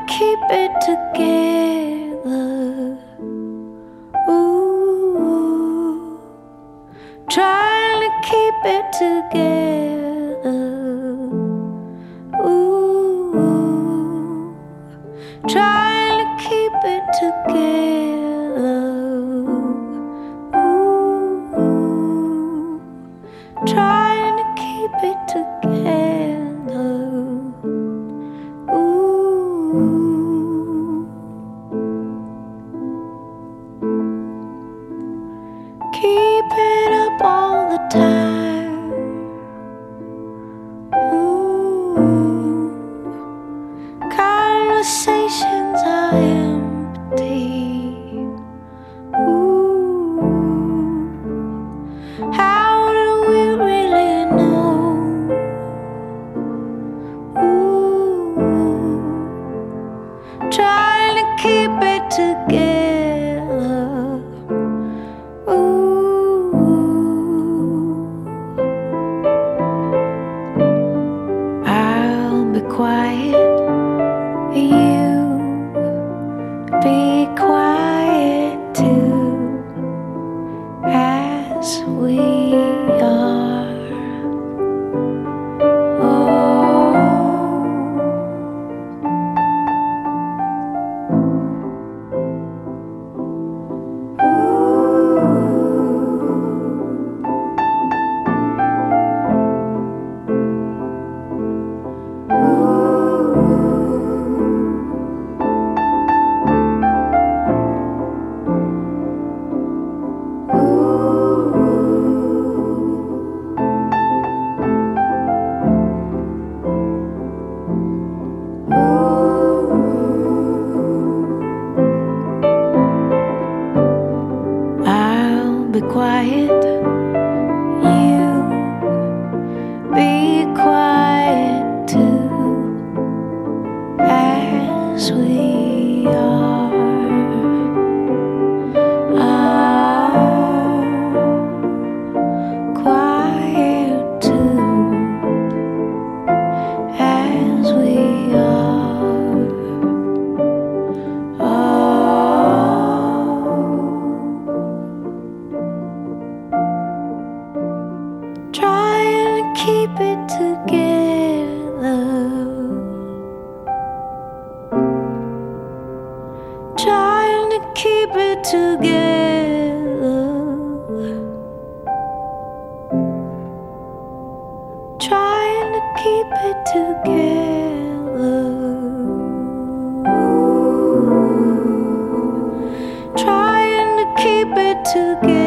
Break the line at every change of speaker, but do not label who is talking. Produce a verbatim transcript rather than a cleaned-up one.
keep it together. Ooh, trying to keep it together. Ooh, trying to keep it together. Ooh, trying to keep it together. Ooh, keep it up all the time. Ooh, conversations are empty. Ooh, how do we really know? Ooh, trying to keep it together. Ooh, I'll be quiet, you be quiet too, as we are. I'll be quiet, you be quiet too, as we are. Ah, quiet too, as we are. Oh, trying to keep it together. Trying to keep it together. Trying to keep it together. Ooh, trying to keep it together.